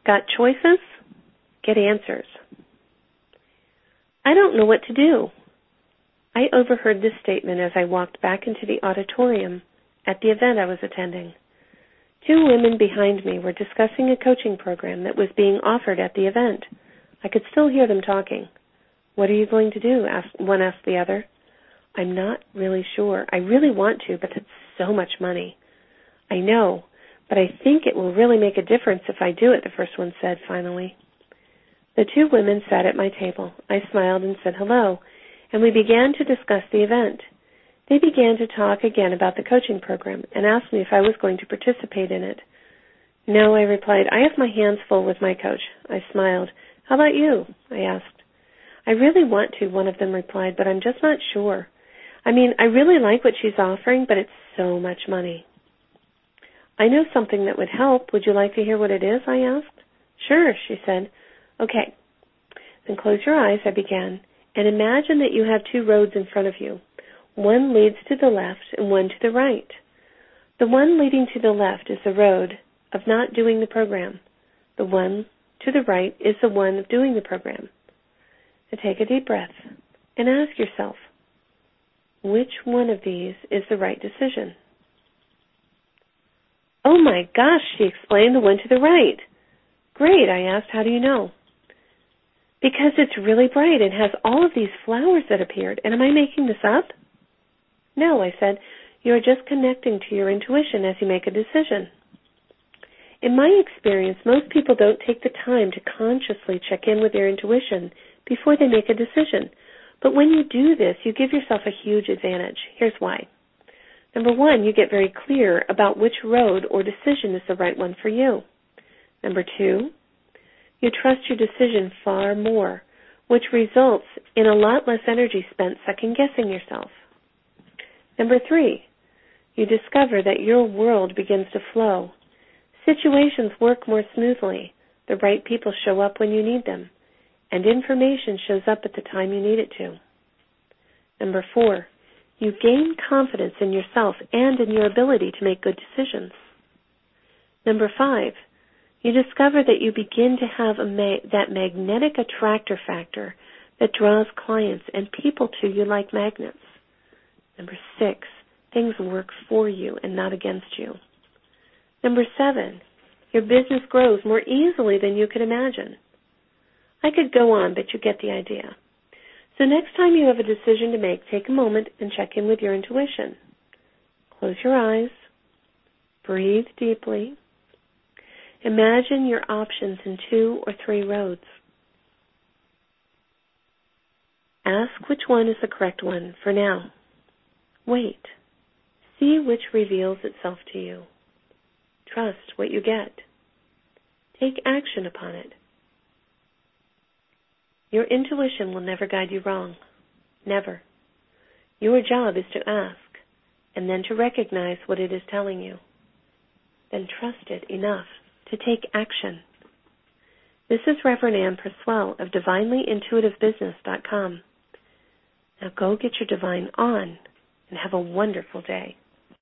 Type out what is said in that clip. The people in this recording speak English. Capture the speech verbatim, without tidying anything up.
Got choices? Get answers. I don't know what to do. I overheard this statement as I walked back into the auditorium at the event I was attending. Two women behind me were discussing a coaching program that was being offered at the event. I could still hear them talking. What are you going to do? Asked, one asked the other. I'm not really sure. I really want to, but it's so much money. I know, but I think it will really make a difference if I do it, the first one said finally. The two women sat at my table. I smiled and said hello, and we began to discuss the event. They began to talk again about the coaching program and asked me if I was going to participate in it. No, I replied. I have my hands full with my coach. I smiled. How about you? I asked. I really want to, one of them replied, but I'm just not sure. I mean, I really like what she's offering, but it's so much money. I know something that would help. Would you like to hear what it is? I asked. Sure, she said. Okay. Then close your eyes, I began, and imagine that you have two roads in front of you. One leads to the left and one to the right. The one leading to the left is the road of not doing the program. The one to the right is the one of doing the program. Now take a deep breath and ask yourself, which one of these is the right decision? Oh my gosh, she explained, the one to the right. Great, I asked, how do you know? Because it's really bright and has all of these flowers that appeared. And am I making this up? No, I said, you are just connecting to your intuition as you make a decision. In my experience, most people don't take the time to consciously check in with their intuition before they make a decision. But when you do this, you give yourself a huge advantage. Here's why. Number one, you get very clear about which road or decision is the right one for you. Number two, you trust your decision far more, which results in a lot less energy spent second-guessing yourself. Number three, you discover that your world begins to flow. Situations work more smoothly. The right people show up when you need them, and information shows up at the time you need it to. Number four, you gain confidence in yourself and in your ability to make good decisions. Number five, you discover that you begin to have a ma- that magnetic attractor factor that draws clients and people to you like magnets. Number six, things work for you and not against you. Number seven, your business grows more easily than you could imagine. I could go on, but you get the idea. So next time you have a decision to make, take a moment and check in with your intuition. Close your eyes. Breathe deeply. Imagine your options in two or three roads. Ask which one is the correct one for now. Wait. See which reveals itself to you. Trust what you get. Take action upon it. Your intuition will never guide you wrong. Never. Your job is to ask, and then to recognize what it is telling you. Then trust it enough to take action. This is Reverend Ann Purcell of Divinely Intuitive Business dot com. Now go get your divine on and have a wonderful day.